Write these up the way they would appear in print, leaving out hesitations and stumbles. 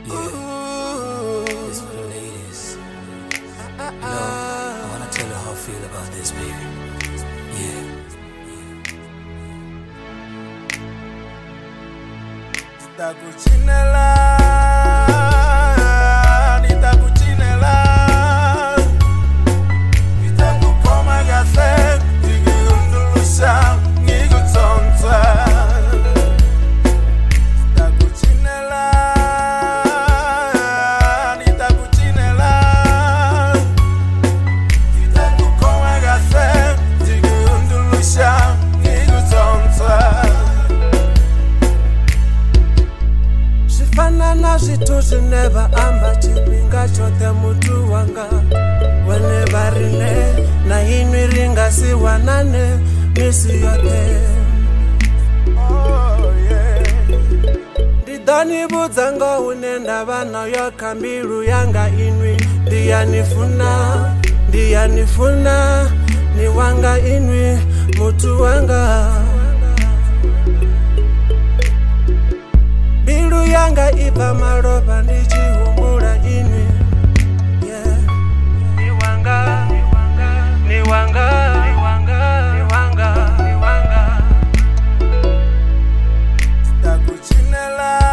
Yeah, it's for the ladies. I wanna tell you how I feel about this, baby. Yeah. Zvituzi never amba chipinga chote mutu wanga whenever rine na inwi ringasiwanane misi yote. Oh yeah. Ndidhanibudza ngo unenda vana yoka mbiru yanga inwi ndiyanifuna ni wanga inwi mutu wanga. Biru yanga ipa maropa ndichihumbura inwi. Yeah. Niwanga. Takuchinela.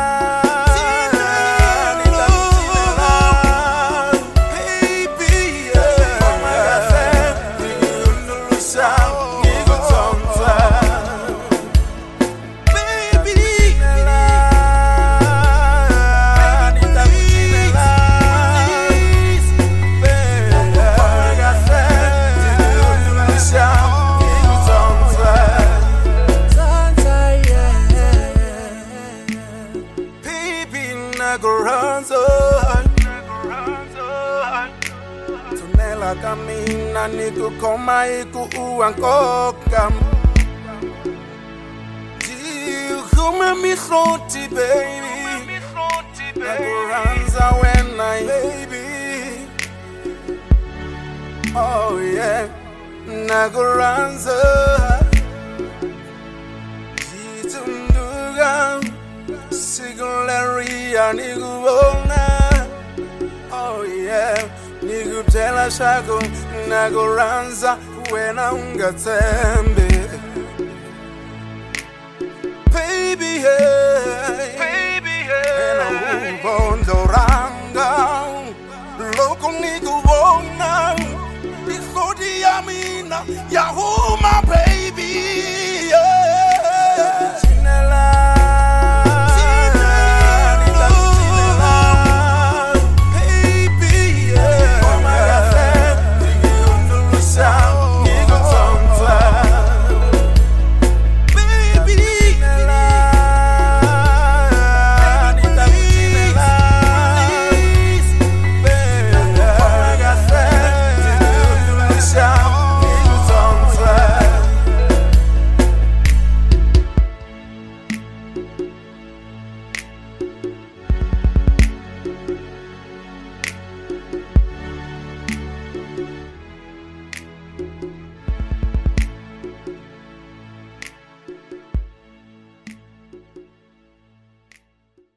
Tunela kamina niku koma iku uankoka. Jihume mihroti baby, nakuranza when I baby. Oh yeah, nakuranza. Jitumduga Sigularia niguona. Oh yeah, nigutela shako nagoranza wena ungatembe. Baby hey, wena ubondoranga loko niguona. Bihodi yamina yahu